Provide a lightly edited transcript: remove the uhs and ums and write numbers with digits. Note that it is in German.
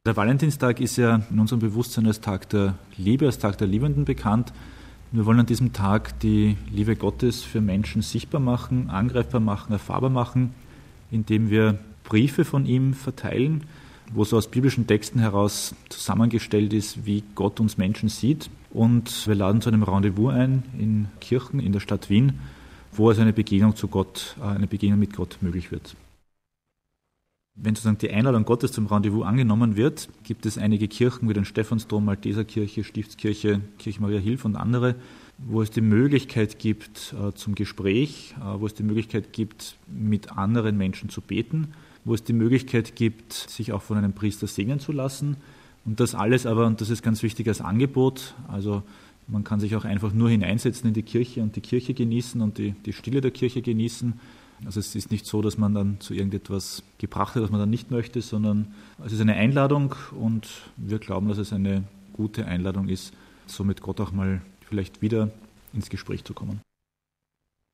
Der Valentinstag ist ja in unserem Bewusstsein als Tag der Liebe, als Tag der Liebenden bekannt. Wir wollen an diesem Tag die Liebe Gottes für Menschen sichtbar machen, angreifbar machen, erfahrbar machen, indem wir Briefe von ihm verteilen, wo so aus biblischen Texten heraus zusammengestellt ist, wie Gott uns Menschen sieht. Und wir laden zu einem Rendezvous ein in Kirchen in der Stadt Wien, wo also eine Begegnung mit Gott möglich wird. Wenn sozusagen die Einladung Gottes zum Rendezvous angenommen wird, gibt es einige Kirchen wie den Stephansdom, Malteserkirche, Stiftskirche, Kirche Maria Hilf und andere, wo es die Möglichkeit gibt zum Gespräch, wo es die Möglichkeit gibt, mit anderen Menschen zu beten, wo es die Möglichkeit gibt, sich auch von einem Priester segnen zu lassen. Und das alles aber, und das ist ganz wichtig, als Angebot, also man kann sich auch einfach nur hineinsetzen in die Kirche und die Kirche genießen und die Stille der Kirche genießen. Also es ist nicht so, dass man dann zu irgendetwas gebracht wird, was man dann nicht möchte, sondern es ist eine Einladung und wir glauben, dass es eine gute Einladung ist, so mit Gott auch mal vielleicht wieder ins Gespräch zu kommen.